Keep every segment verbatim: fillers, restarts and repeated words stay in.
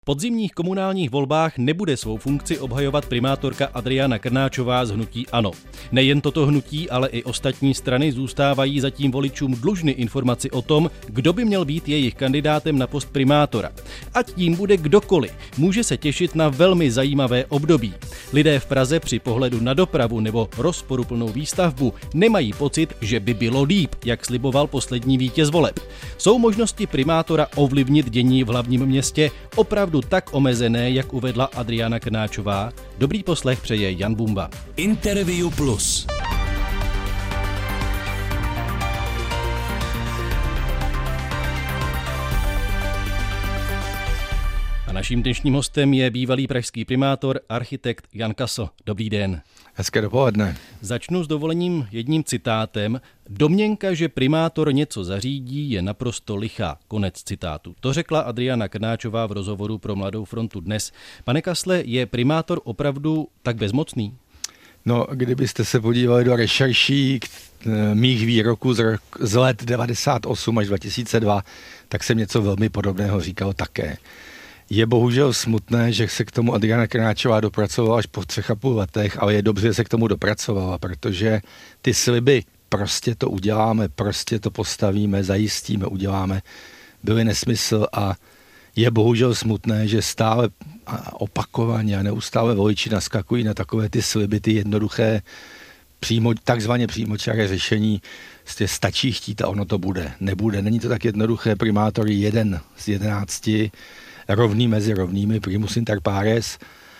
V podzimních komunálních volbách nebude svou funkci obhajovat primátorka Adriana Krnáčová z hnutí ANO. Nejen toto hnutí, ale i ostatní strany zůstávají zatím voličům dlužny informaci o tom, kdo by měl být jejich kandidátem na post primátora. Ať tím bude kdokoliv, může se těšit na velmi zajímavé období. Lidé v Praze při pohledu na dopravu nebo rozporuplnou výstavbu nemají pocit, že by bylo líp, jak sliboval poslední vítěz voleb. Jsou možnosti primátora ovlivnit dění v hlavním městě opravdu tak omezené, jak uvedla Adriana Krnáčová? Dobrý poslech přeje Jan Bumba. Interview Plus. A naším dnešním hostem je bývalý pražský primátor, architekt Jan Kasl. Dobrý den. Hezké dopoledne. Začnu s dovolením jedním citátem. Domněnka, že primátor něco zařídí, je naprosto lichá. Konec citátu. To řekla Adriana Krnáčová v rozhovoru pro Mladou frontu dnes. Pane Kasle, je primátor opravdu tak bezmocný? No, kdybyste se podívali do rešerší mých výroků z, rok, z let devadesát osm až dva tisíce dva, tak jsem něco velmi podobného říkal také. Je bohužel smutné, že se k tomu Adriana Krnáčová dopracovala až po třech a půl letech, ale je dobře, že se k tomu dopracovala, protože ty sliby prostě to uděláme, prostě to postavíme, zajistíme, uděláme, byly nesmysl a je bohužel smutné, že stále opakovaně a neustále voliči naskakují na takové ty sliby, ty jednoduché, přímo, takzvaně přímočaré řešení, stačí chtít a ono to bude. Nebude, není to tak jednoduché, primátor je jeden z jedenácti, rovný mezi rovnými, primus inter pares,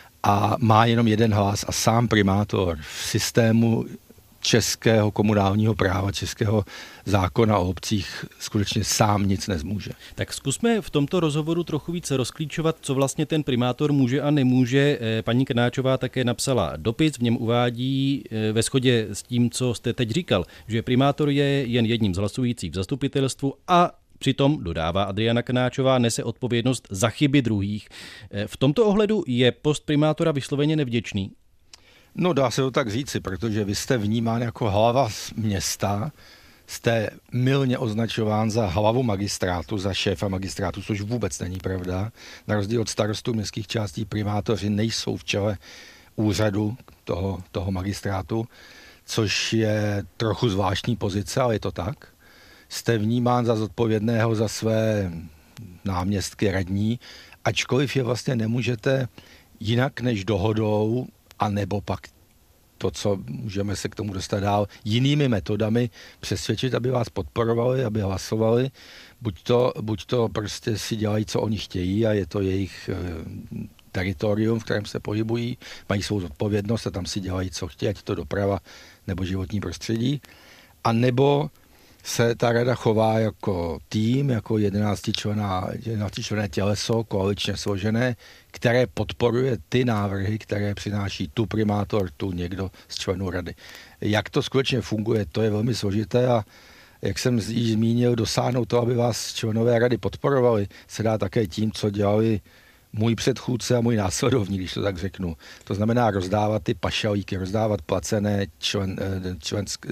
a má jenom jeden hlas a sám primátor v systému českého komunálního práva, českého zákona o obcích skutečně sám nic nezmůže. Tak zkusme v tomto rozhovoru trochu více rozklíčovat, co vlastně ten primátor může a nemůže. Paní Krnáčová také napsala dopis, v něm uvádí ve shodě s tím, co jste teď říkal, že primátor je jen jedním z hlasujících v zastupitelstvu a přitom, dodává Adriana Krnáčová, nese odpovědnost za chyby druhých. V tomto ohledu je post primátora vysloveně nevděčný? No, dá se to tak říci, protože vy jste vnímán jako hlava města, jste mylně označován za hlavu magistrátu, za šéfa magistrátu, což vůbec není pravda. Na rozdíl od starostů městských částí primátoři nejsou v čele úřadu toho, toho magistrátu, což je trochu zvláštní pozice, ale je to tak. Jste vnímán za zodpovědného za své náměstky, radní, ačkoliv je vlastně nemůžete jinak než dohodou, a nebo pak to, co můžeme se k tomu dostat dál, jinými metodami přesvědčit, aby vás podporovali, aby hlasovali. Buď to, buď to prostě si dělají, co oni chtějí a je to jejich eh, teritorium, v kterém se pohybují, mají svou zodpovědnost a tam si dělají, co chtějí, ať to doprava nebo životní prostředí. A nebo se ta rada chová jako tým, jako jedenáctičlenné těleso, koaličně složené, které podporuje ty návrhy, které přináší tu primátor, tu někdo z členů rady. Jak to skutečně funguje, to je velmi složité a jak jsem již zmínil, dosáhnout to, aby vás členové rady podporovali, se dá také tím, co dělali můj předchůdce a můj následovník, když to tak řeknu. To znamená rozdávat ty pašalíky, rozdávat placené člen, členské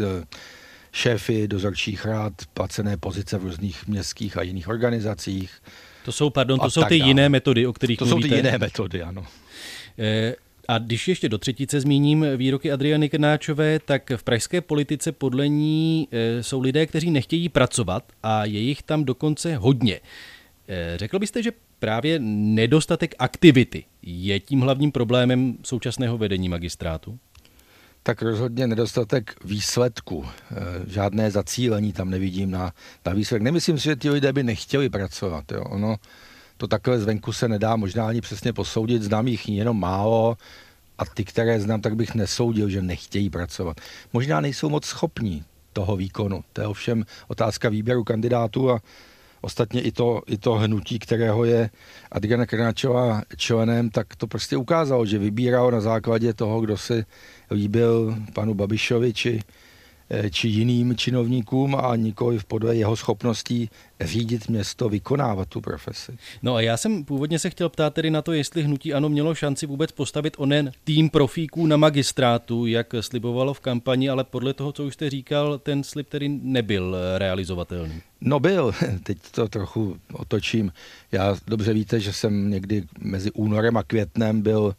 šéfy dozorčích rad, placené pozice v různých městských a jiných organizacích. To jsou, pardon, to jsou ty dále. Jiné metody, o kterých to mluvíte. To jsou ty jiné metody, ano. E, a když ještě do třetice zmíním výroky Adriany Krnáčové, tak v pražské politice podle ní e, jsou lidé, kteří nechtějí pracovat a je jich tam dokonce hodně. E, řekl byste, že právě nedostatek aktivity je tím hlavním problémem současného vedení magistrátu? Tak rozhodně nedostatek výsledku. Žádné zacílení tam nevidím na, na výsledek. Nemyslím si, že ti lidé by nechtěli pracovat. Jo. Ono to takhle zvenku se nedá možná ani přesně posoudit. Znám jich jenom málo a ty, které znám, tak bych nesoudil, že nechtějí pracovat. Možná nejsou moc schopní toho výkonu. To je ovšem otázka výběru kandidátů a ostatně i to, i to hnutí, kterého je Adriana Krnáčová členem, tak to prostě ukázalo, že vybíral na základě toho, kdo si líbil panu Babišovi či či jiným činovníkům a nikoliv podle jeho schopností řídit město, vykonávat tu profesi. No a já jsem původně se chtěl ptát tedy na to, jestli hnutí ANO mělo šanci vůbec postavit onen tým profíků na magistrátu, jak slibovalo v kampani, ale podle toho, co už jste říkal, ten slib tedy nebyl realizovatelný. No byl, teď to trochu otočím. Já dobře víte, že jsem někdy mezi únorem a květnem byl,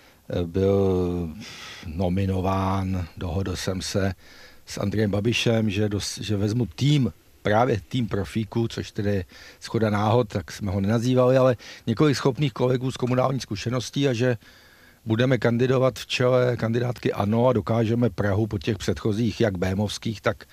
byl nominován, dohodl jsem se s Andrejem Babišem, že, dos, že vezmu tým, právě tým profíků, což tedy je shoda náhod, tak jsme ho nenazývali, ale několik schopných kolegů z komunální zkušeností a že budeme kandidovat v čele kandidátky ANO a dokážeme Prahu po těch předchozích, jak bémovských, tak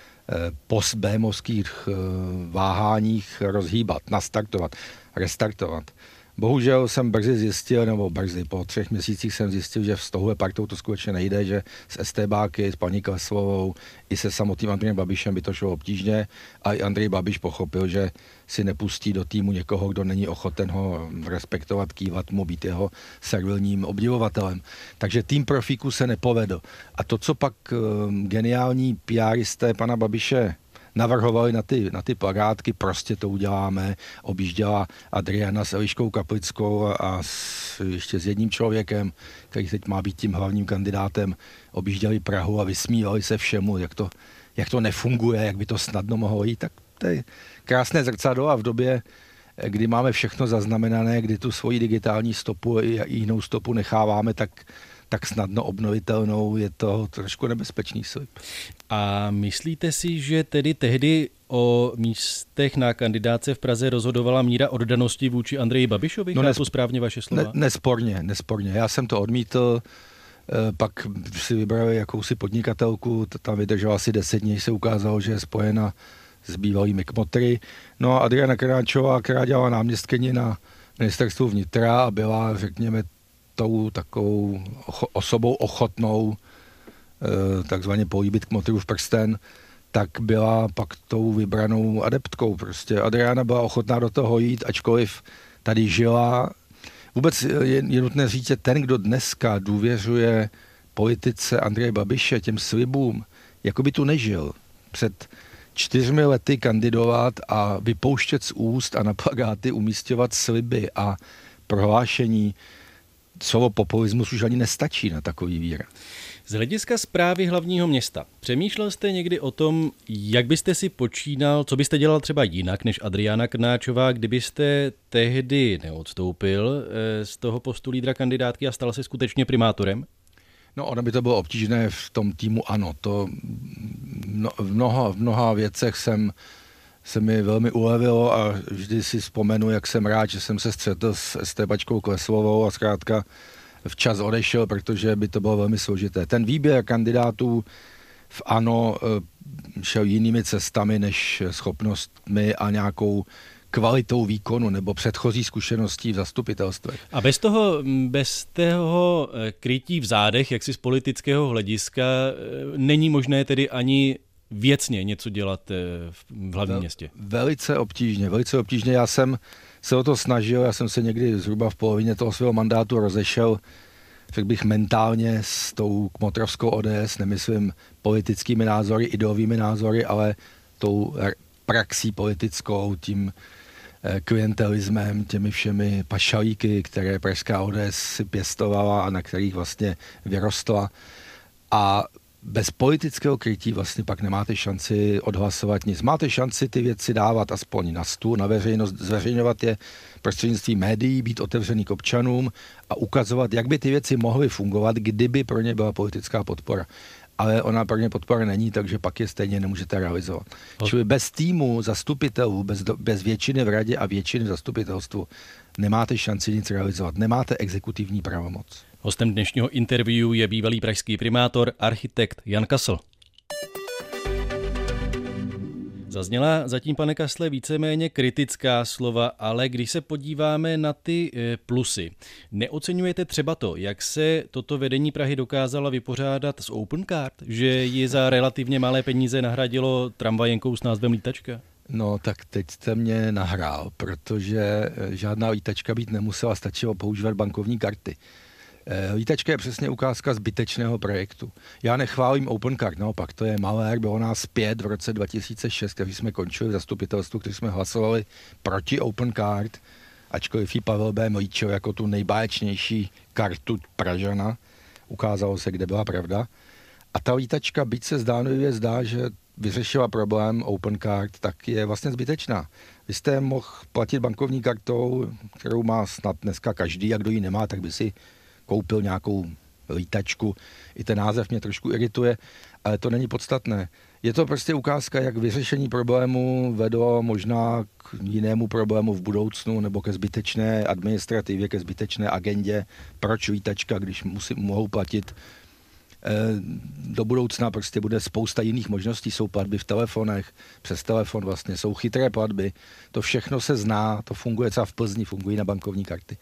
post-bémovských váháních rozhýbat, nastartovat, restartovat. Bohužel jsem brzy zjistil, nebo brzy, po třech měsících jsem zjistil, že s touhle partou to skutečně nejde, že s estébáky, s paní Kleslovou i se samotným Andrejem Babišem by to šlo obtížně a i Andrej Babiš pochopil, že si nepustí do týmu někoho, kdo není ochoten ho respektovat, kývat mu, být jeho servilním obdivovatelem. Takže tým profíků se nepovedl. A to, co pak um, geniální PRisté pana Babiše navrhovali na ty, na ty plakátky, prostě to uděláme, objížděla Adriana s Eliškou Kaplickou a s, ještě s jedním člověkem, který teď má být tím hlavním kandidátem, objížděli Prahu a vysmívali se všemu, jak to, jak to nefunguje, jak by to snadno mohlo jít, tak to je krásné zrcadlo a v době, kdy máme všechno zaznamenané, kdy tu svoji digitální stopu i jinou stopu necháváme, tak tak snadno obnovitelnou, je to trošku nebezpečný slib. A myslíte si, že tedy tehdy o místech na kandidáce v Praze rozhodovala míra oddanosti vůči Andreji Babišovi? No nes- to správně vaše slova? Ne- nesporně, nesporně. Já jsem to odmítl, pak si vybrali jakousi podnikatelku, tam vydržela asi deset dní, se ukázalo, že je spojena s bývalými kmotry. No a Adriana Krnáčová, která dělala náměstkyni na ministerstvu vnitra a byla, řekněme, tou takovou osobou ochotnou takzvaně políbit kmotru v prsten, tak byla pak tou vybranou adeptkou. Prostě Adriana byla ochotná do toho jít, ačkoliv tady žila. Vůbec je, je nutné říct, že ten, kdo dneska důvěřuje politice Andreje Babiše, těm slibům, jako by tu nežil. Před čtyřmi lety kandidovat a vypouštět z úst a na plakáty umístěvat sliby a prohlášení, slovo populismus už ani nestačí na takový výraz. Z hlediska správy hlavního města, přemýšlel jste někdy o tom, jak byste si počínal, co byste dělal třeba jinak než Adriana Krnáčová, kdybyste tehdy neodstoupil z toho postu lídra kandidátky a stal se skutečně primátorem? No, ono by to bylo obtížné v tom týmu ANO. To no, v, mnoha, v mnoha věcech jsem se mi velmi ulevilo a vždy si vzpomenu, jak jsem rád, že jsem se střetl s Estébačkou Kleslovou a zkrátka včas odešel, protože by to bylo velmi složité. Ten výběr kandidátů v ANO šel jinými cestami než schopnostmi a nějakou kvalitou výkonu nebo předchozí zkušeností v zastupitelstvech. A bez toho, bez toho krytí v zádech, jak si z politického hlediska, není možné tedy ani věcně něco dělat v hlavním městě? Velice obtížně, velice obtížně. Já jsem se o to snažil, já jsem se někdy zhruba v polovině toho svého mandátu rozešel, řekl bych mentálně s tou kmotrovskou O D S, nemyslím politickými názory, ideovými názory, ale tou praxí politickou, tím klientelismem, těmi všemi pašalíky, které pražská O D S si pěstovala a na kterých vlastně vyrostla. A bez politického krytí vlastně pak nemáte šanci odhlasovat nic. Máte šanci ty věci dávat aspoň na stůl, na veřejnost, zveřejňovat je prostřednictvím médií, být otevřený k občanům a ukazovat, jak by ty věci mohly fungovat, kdyby pro ně byla politická podpora. Ale ona pro ně podpora není, takže pak je stejně nemůžete realizovat. Oh. Čili bez týmu zastupitelů, bez, bez většiny v radě a většiny v zastupitelstvu nemáte šanci nic realizovat. Nemáte exekutivní pravomoc. Hostem dnešního interview je bývalý pražský primátor, architekt Jan Kasl. Zazněla zatím, pane Kasle, víceméně kritická slova, ale když se podíváme na ty plusy, neoceňujete třeba to, jak se toto vedení Prahy dokázala vypořádat s Opencard, že ji za relativně malé peníze nahradilo tramvajenkou s názvem Lítačka? No tak teď jste mě nahrál, protože žádná lítačka být nemusela, stačilo používat bankovní karty. Lítačka je přesně ukázka zbytečného projektu. Já nechválím Opencard, naopak, to je malér, bylo nás pět v roce dva tisíce šest, když jsme končili v zastupitelstvu, když jsme hlasovali proti Opencard, ačkoliv jí Pavel B. mlíčil jako tu nejbáječnější kartu Pražana, ukázalo se, kde byla pravda. A ta lítačka, byť se zdánlivě zdá, že vyřešila problém Opencard, tak je vlastně zbytečná. Vy jste mohl platit bankovní kartou, kterou má snad dneska každý, a kdo ji nemá, tak by si koupil nějakou lítačku. I ten název mě trošku irituje, ale to není podstatné. Je to prostě ukázka, jak vyřešení problému vedlo možná k jinému problému v budoucnu nebo ke zbytečné administrativě, ke zbytečné agendě. Proč lítačka, když musí, mohou platit do budoucna, prostě bude spousta jiných možností, jsou platby v telefonech, přes telefon vlastně, jsou chytré platby, to všechno se zná, to funguje třeba v Plzni, fungují na bankovní karty.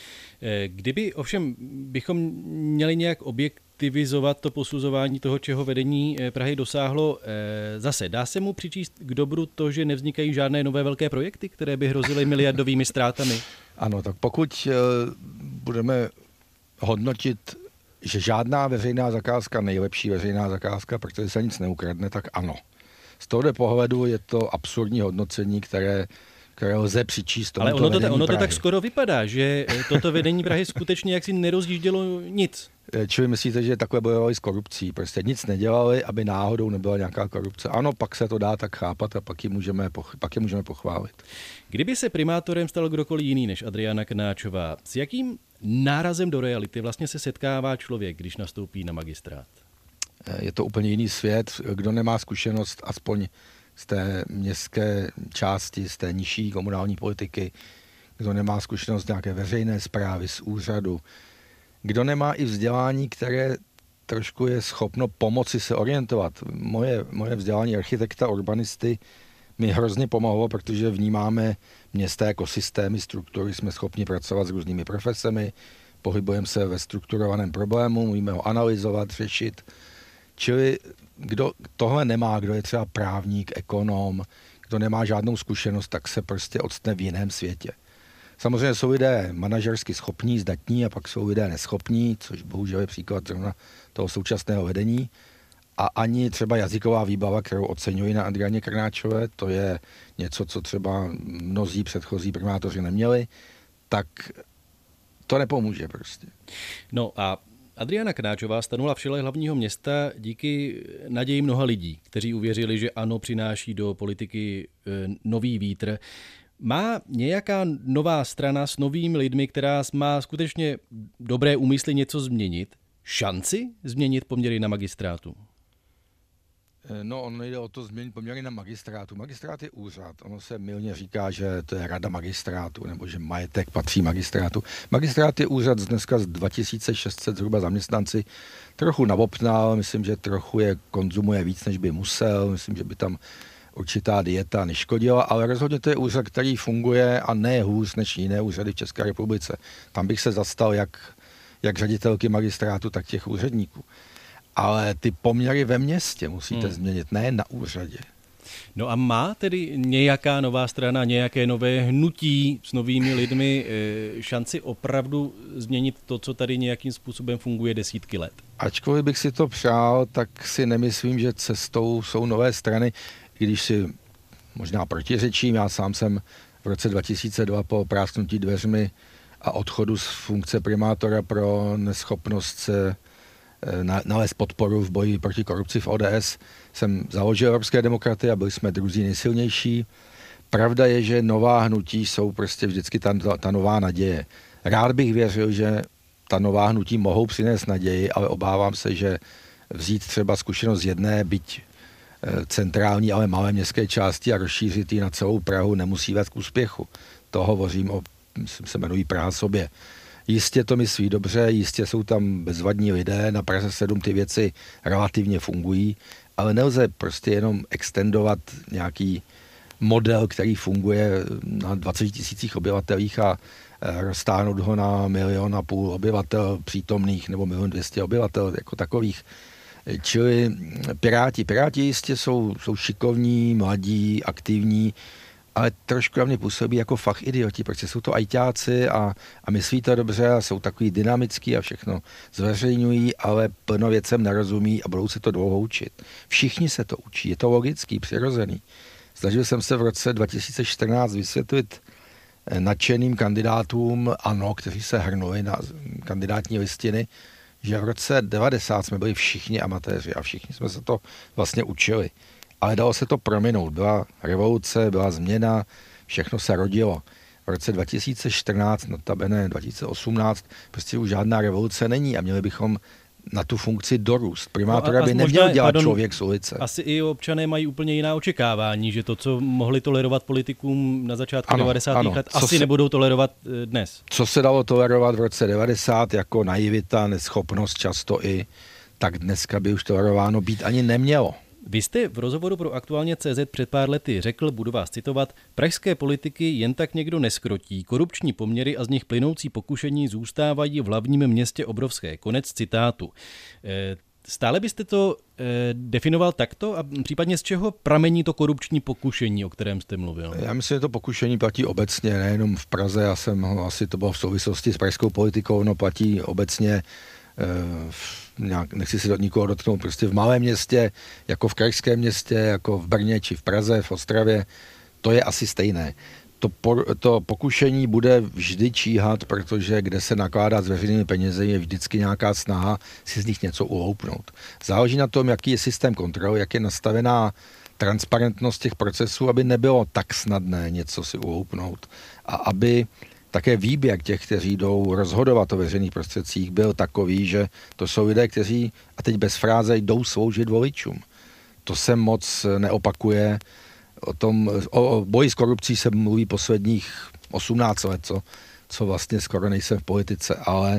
Kdyby ovšem bychom měli nějak objektivizovat to posuzování toho, čeho vedení Prahy dosáhlo, zase dá se mu přičíst k dobru to, že nevznikají žádné nové velké projekty, které by hrozily miliardovými ztrátami? Ano, tak pokud budeme hodnotit, že žádná veřejná zakázka, nejlepší veřejná zakázka, protože se nic neukradne, tak ano. Z tohoto pohledu je to absurdní hodnocení, které, které lze přičíst tomuto Ale ono to, vedení ono to Prahy. tak skoro vypadá, že toto vedení Prahy skutečně jaksi nerozjíždělo nic. Čili myslíte, že takhle bojovali s korupcí? Prostě nic nedělali, aby náhodou nebyla nějaká korupce. Ano, pak se to dá tak chápat a pak je můžeme, pak je můžeme pochválit. Kdyby se primátorem stal kdokoliv jiný než Adriana Krnáčová, s jakým nárazem do reality vlastně se setkává člověk, když nastoupí na magistrát? Je to úplně jiný svět. Kdo nemá zkušenost aspoň z té městské části, z té nižší komunální politiky, kdo nemá zkušenost z nějaké veřejné správy, z úřadu, kdo nemá i vzdělání, které trošku je schopno pomoci se orientovat. Moje, moje vzdělání architekta, urbanisty mi hrozně pomohlo, protože vnímáme města jako systémy, struktury, jsme schopni pracovat s různými profesemi, pohybujeme se ve strukturovaném problému, umíme ho analyzovat, řešit. Čili kdo tohle nemá, kdo je třeba právník, ekonom, kdo nemá žádnou zkušenost, tak se prostě odstne v jiném světě. Samozřejmě jsou lidé manažersky schopní, zdatní a pak jsou lidé neschopní, což bohužel je příklad zrovna toho současného vedení. A ani třeba jazyková výbava, kterou oceňuji na Adrianě Krnáčové, to je něco, co třeba mnozí předchozí primátoři neměli, tak to nepomůže prostě. No a Adriana Krnáčová stanula v čele hlavního města díky naději mnoha lidí, kteří uvěřili, že ANO přináší do politiky nový vítr. Má nějaká nová strana s novými lidmi, která má skutečně dobré úmysly něco změnit, šanci změnit poměry na magistrátu? No, on nejde o to změnit poměry na magistrátu. Magistrát je úřad. Ono se mylně říká, že to je rada magistrátu, nebo že majetek patří magistrátu. Magistrát je úřad z dneska z dva tisíce šest set zhruba zaměstnanci. Trochu nabopnal, myslím, že trochu je konzumuje víc, než by musel. Myslím, že by tam určitá dieta neškodila, ale rozhodně to je úřad, který funguje a ne hůř než jiné úřady v České republice. Tam bych se zastal jak, jak ředitelky magistrátu, tak těch úředníků. Ale ty poměry ve městě musíte hmm. změnit, ne na úřadě. No a má tedy nějaká nová strana, nějaké nové hnutí s novými lidmi šanci opravdu změnit to, co tady nějakým způsobem funguje desítky let? Ačkoliv bych si to přál, tak si nemyslím, že cestou jsou nové strany. Když si možná protiřečím, já sám jsem v roce dva tisíce dva po prásknutí dveřmi a odchodu z funkce primátora pro neschopnost se nalézt podporu v boji proti korupci v O D S, jsem založil Evropské demokraty a byli jsme druzí nejsilnější. Pravda je, že nová hnutí jsou prostě vždycky ta, ta nová naděje. Rád bych věřil, že ta nová hnutí mohou přinést naději, ale obávám se, že vzít třeba zkušenost z jedné, byť centrální, ale malé městské části a rozšířit ji na celou Prahu nemusí vést k úspěchu. To hovořím o, myslím, se jmenují Praha sobě. Jistě to myslí dobře, jistě jsou tam bezvadní lidé, na Praze sedm ty věci relativně fungují, ale nelze prostě jenom extendovat nějaký model, který funguje na dvaceti tisících obyvatelích a roztáhnout ho na milion a půl obyvatel přítomných nebo milion dvěstě obyvatel jako takových. Čili Piráti. Piráti jistě jsou, jsou šikovní, mladí, aktivní, ale trošku na mě působí jako fach idioti, protože jsou to ajťáci a, a myslí to dobře a jsou takový dynamický a všechno zveřejňují, ale plno věcem nerozumí a budou se to dlouho učit. Všichni se to učí, je to logický, přirozený. Snažil jsem se v roce dva tisíce čtrnáct vysvětlit nadšeným kandidátům ANO, kteří se hrnuli na kandidátní listiny, že v roce devadesát jsme byli všichni amatéři a všichni jsme se to vlastně učili. Ale dalo se to prominout. Byla revoluce, byla změna, všechno se rodilo. V roce dva tisíce čtrnáct, notabene dva tisíce osmnáct, prostě už žádná revoluce není a měli bychom na tu funkci dorůst. Primátora no by neměl možná, dělat pardon, člověk z ulice. Asi i občané mají úplně jiná očekávání, že to, co mohli tolerovat politikům na začátku ano, devadesátých ano. let, co asi se, nebudou tolerovat dnes. Co se dalo tolerovat v roce devadesát jako naivita, neschopnost často i, tak dneska by už tolerováno být ani nemělo. Vy jste v rozhovoru pro Aktuálně tečka cé zet před pár lety řekl, budu vás citovat, pražské politiky jen tak někdo neskrotí, korupční poměry a z nich plynoucí pokušení zůstávají v hlavním městě obrovské. Konec citátu. Stále byste to definoval takto a případně z čeho pramení to korupční pokušení, o kterém jste mluvil? Já myslím, že to pokušení platí obecně, nejenom v Praze, já jsem asi to bylo v souvislosti s pražskou politikou, no platí obecně nějak, nechci si do nikoho dotknout, prostě v malém městě, jako v krajském městě, jako v Brně či v Praze, v Ostravě, to je asi stejné. To, po, to pokušení bude vždy číhat, protože kde se nakládá s veřejnými penězi, je vždycky nějaká snaha si z nich něco uloupnout. Záleží na tom, jaký je systém kontroly, jak je nastavená transparentnost těch procesů, aby nebylo tak snadné něco si uloupnout a aby také výběr těch, kteří jdou rozhodovat o veřejných prostředcích, byl takový, že to jsou lidé, kteří, a teď bez fráze, jdou sloužit voličům. To se moc neopakuje. O tom, o boji s korupcí se mluví posledních osmnáct let, co, co vlastně skoro nejsem v politice, ale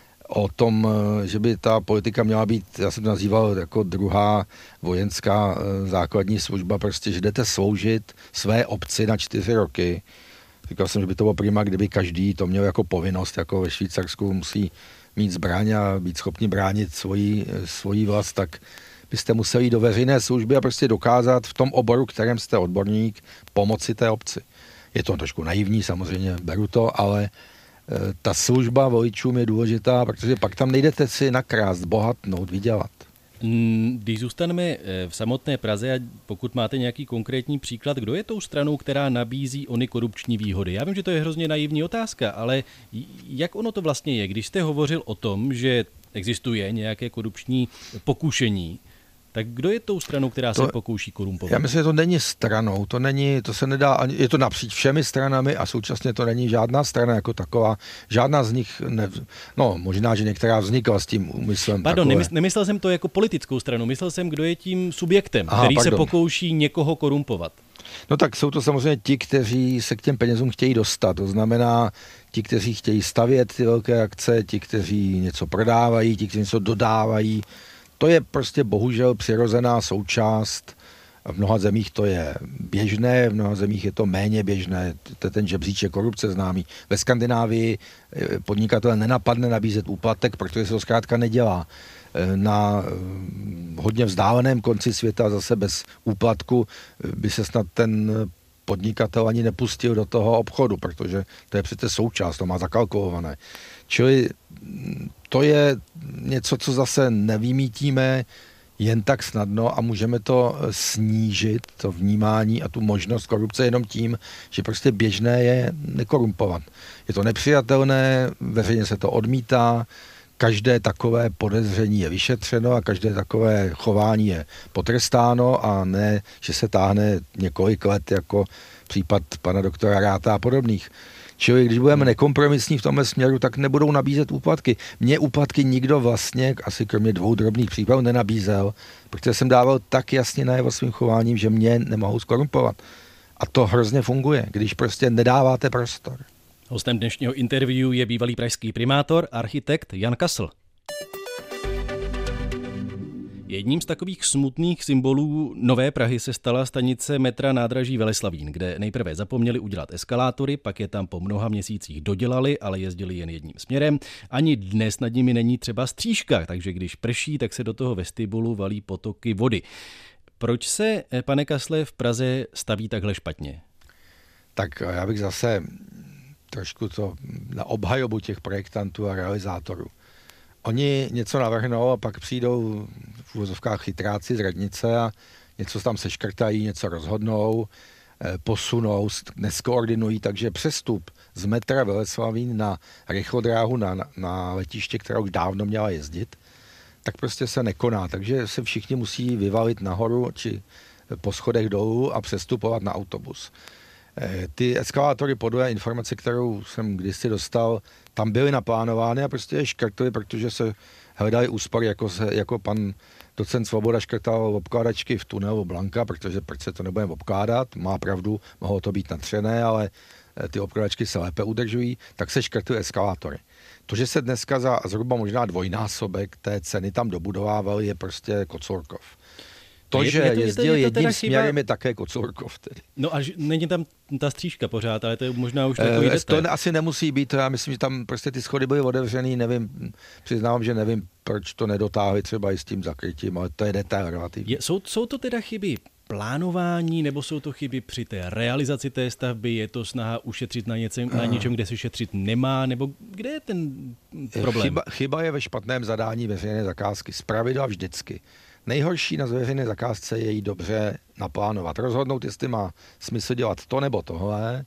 o tom, že by ta politika měla být, já jsem to nazýval jako druhá vojenská základní služba, prostě, že jdete sloužit své obci na čtyři roky. Říkal jsem, že by to bylo prima, kdyby každý to měl jako povinnost, jako ve Švýcarsku musí mít zbraň a být schopni bránit svoji, svoji vlast, tak byste museli jít do veřejné služby a prostě dokázat v tom oboru, kterém jste odborník, pomoci té obci. Je to trošku naivní, samozřejmě beru to, ale e, ta služba voličům je důležitá, protože pak tam nejdete si nakrást, bohatnout, vydělat. Když zůstaneme v samotné Praze a pokud máte nějaký konkrétní příklad, kdo je tou stranou, která nabízí ony korupční výhody? Já vím, že to je hrozně naivní otázka, ale jak ono to vlastně je? Když jste hovořil o tom, že existuje nějaké korupční pokušení, tak kdo je tou stranou, která to, se pokouší korumpovat? Já myslím, že to není stranou, to není, to se nedá, ani, je to napříč všemi stranami a současně to není žádná strana jako taková, žádná z nich, ne, no možná, že některá vznikla s tím úmyslem. Pardon, nemysl, nemyslel jsem to jako politickou stranu, myslel jsem, kdo je tím subjektem, Aha, který pardon. se pokouší někoho korumpovat. No tak jsou to samozřejmě ti, kteří se k těm penězům chtějí dostat, to znamená ti, kteří chtějí stavět ty velké akce, ti, kteří něco prodávají, ti, kteří něco dodávají. To je prostě bohužel přirozená součást. V mnoha zemích to je běžné, v mnoha zemích je to méně běžné. To je ten žebříček korupce známý. Ve Skandinávii podnikatel nenapadne nabízet úplatek, protože se to zkrátka nedělá. Na hodně vzdáleném konci světa zase bez úplatku by se snad ten podnikatel ani nepustil do toho obchodu, protože to je přece součást, to má zakalkulované. Čili to je něco, co zase nevymítíme jen tak snadno a můžeme to snížit, to vnímání a tu možnost korupce jenom tím, že prostě běžné je nekorumpovat. Je to nepřijatelné, veřejně se to odmítá, každé takové podezření je vyšetřeno a každé takové chování je potrestáno a ne, že se táhne několik let jako případ pana doktora Ráta a podobných. Čili když budeme nekompromisní v tomhle směru, tak nebudou nabízet úplatky. Mně úplatky nikdo vlastně, asi kromě dvou drobných případů, nenabízel, protože jsem dával tak jasně najevo svým chováním, že mě nemohou skorumpovat. A to hrozně funguje, když prostě nedáváte prostor. Hostem dnešního interview je bývalý pražský primátor, architekt Jan Kasl. Jedním z takových smutných symbolů Nové Prahy se stala stanice metra nádraží Veleslavín, kde nejprve zapomněli udělat eskalátory, pak je tam po mnoha měsících dodělali, ale jezdili jen jedním směrem. Ani dnes nad nimi není třeba střížka, takže když prší, tak se do toho vestibulu valí potoky vody. Proč se, pane Kasle, v Praze staví takhle špatně? Tak já bych zase trošku to na obhajobu těch projektantů a realizátorů. Oni něco navrhnou a pak přijdou v úvozovkách chytráci z radnice a něco tam seškrtají, něco rozhodnou, posunou, neskoordinují, takže přestup z metra Veleslavín na rychlodráhu na, na letiště, která už dávno měla jezdit, tak prostě se nekoná. Takže se všichni musí vyvalit nahoru či po schodech dolů a přestupovat na autobus. Ty eskalátory, podle informace, kterou jsem kdysi dostal, tam byly naplánovány a prostě je škrtly, protože se hledali úspory, jako, se, jako pan docent Svoboda škrtal obkládačky v tunelu Blanka, protože proč se to nebudeme obkládat, má pravdu, mohlo to být natřené, ale ty obkládačky se lépe udržují, tak se škrtly eskalátory. To, že se dneska za zhruba možná dvojnásobek té ceny tam dobudovávaly, je prostě Kocourkov. To, je, že je to, jezdil je to, je to jedním směrem, chyba... je také Kocourkov tedy. No a není tam ta střížka pořád, ale to je možná už takový e, To asi nemusí být, já myslím, že tam prostě ty schody byly otevřený, nevím, přiznávám, že nevím, proč to nedotáhli třeba i s tím zakrytím, ale to je detail relativně. Je, jsou, jsou to teda chyby plánování, nebo jsou to chyby při té realizaci té stavby, je to snaha ušetřit na, něcem, na něčem, kde se šetřit nemá, nebo kde je ten problém? Chyba, chyba je ve špatném zadání veřejné zakázky, zpravidla vždycky. Nejhorší na veřejné zakázce je jí dobře naplánovat. Rozhodnout, jestli má smysl dělat to nebo tohle,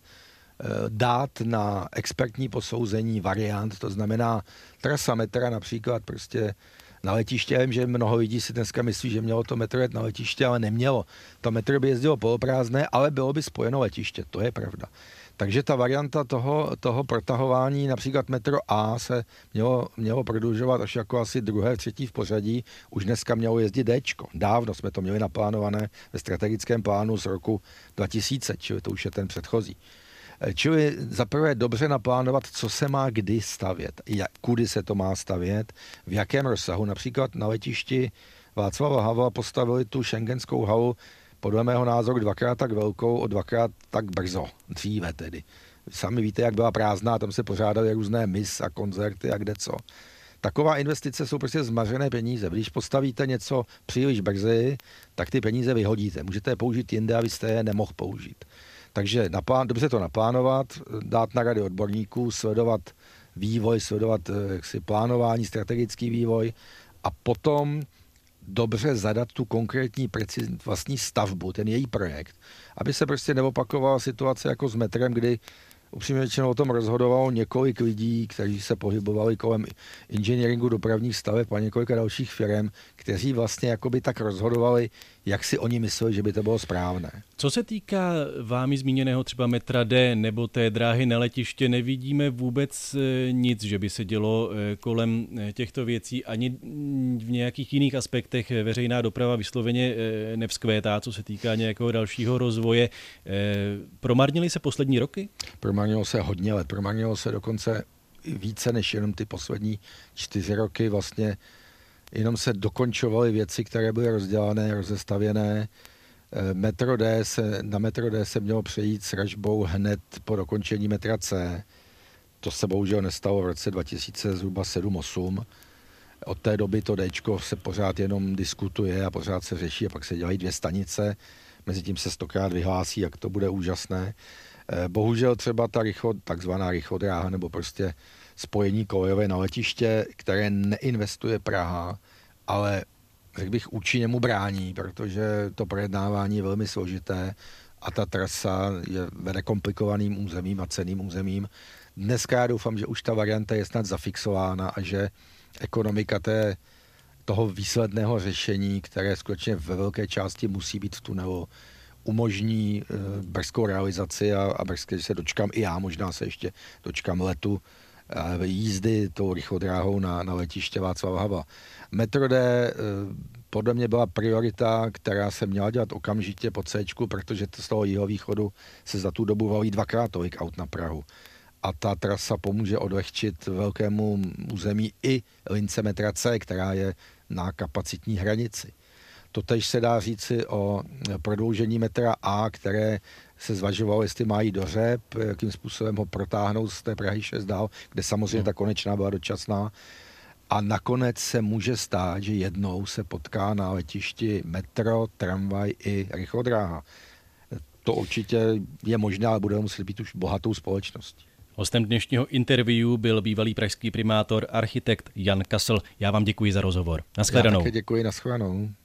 dát na expertní posouzení variant, to znamená trasa metra například prostě na letiště. Já vím, že mnoho lidí si dneska myslí, že mělo to metro jet na letiště, ale nemělo. To metro by jezdilo poloprázdné, ale bylo by spojeno letiště, to je pravda. Takže ta varianta toho, toho protahování, například metro A se mělo, mělo prodlužovat až jako asi druhé, třetí v pořadí, už dneska mělo jezdit Dčko. Dávno jsme to měli naplánované ve strategickém plánu z roku dva tisíce, čili to už je ten předchozí. Čili zaprvé dobře naplánovat, co se má kdy stavět, jak, kudy se to má stavět, v jakém rozsahu. Například na letišti Václava Havla postavili tu schengenskou halu podle mého názoru dvakrát tak velkou, o dvakrát tak brzo, dříve tedy. Sami víte, jak byla prázdná, tam se pořádaly různé mis a koncerty a kde co. Taková investice jsou prostě zmařené peníze. Když postavíte něco příliš brzy, tak ty peníze vyhodíte. Můžete je použít jinde, abyste je nemohl použít. Takže naplán, dobře to naplánovat, dát na rady odborníků, sledovat vývoj, sledovat jaksi, plánování, strategický vývoj a potom dobře zadat tu konkrétní precizní vlastní stavbu, ten její projekt, aby se prostě neopakovala situace jako s metrem, kdy upřímně řečeno o tom rozhodovalo několik lidí, kteří se pohybovali kolem inženýringu dopravních staveb a několika dalších firm, kteří vlastně jakoby tak rozhodovali, jak si oni mysleli, že by to bylo správné. Co se týká vámi zmíněného třeba metra D nebo té dráhy na letiště, nevidíme vůbec nic, že by se dělo kolem těchto věcí, ani v nějakých jiných aspektech veřejná doprava vysloveně nevzkvétá, co se týká nějakého dalšího rozvoje. Promarnily se poslední roky? Promarnilo se hodně let, promarnilo se dokonce více než jenom ty poslední čtyři roky, vlastně jenom se dokončovaly věci, které byly rozdělané, rozestavěné. Metro D se, na metro D se mělo přejít s ražbou hned po dokončení metra C. To se bohužel nestalo v roce dva tisíce sedm osm. Od té doby to Dčko se pořád jenom diskutuje a pořád se řeší a pak se dělají dvě stanice. Mezitím se stokrát vyhlásí, jak to bude úžasné. Bohužel třeba ta rychlo, takzvaná rychlodráha nebo prostě spojení kolejové na letiště, které neinvestuje Praha, ale řekl bych účinně mu brání, protože to projednávání je velmi složité a ta trasa je vede komplikovaným územím a cenným územím. Dneska já doufám, že už ta varianta je snad zafixována a že ekonomika té, toho výsledného řešení, které skutečně ve velké části musí být v tunelu, umožní e, brzkou realizaci a, a brzky se dočkám i já, možná se ještě dočkám letu e, jízdy tou rychlodráhou na, na letiště Václava Havla. Metro D e, podle mě byla priorita, která se měla dělat okamžitě po C, protože z toho jihovýchodu se za tu dobu valí dvakrát tolik aut na Prahu. A ta trasa pomůže odlehčit velkému území i lince metra C, která je na kapacitní hranici. Totež se dá říci o prodloužení metra A, které se zvažovalo, jestli má jít do Řep, jakým způsobem ho protáhnout z té Prahy šest dál, kde samozřejmě ta konečná byla dočasná. A nakonec se může stát, že jednou se potká na letišti metro, tramvaj i rychlodráha. to určitě je možné, ale budeme muset být už bohatou společností. Hostem dnešního interview byl bývalý pražský primátor, architekt Jan Kasl. Já vám děkuji za rozhovor. Naschledanou. Já také děkuji, naschledanou.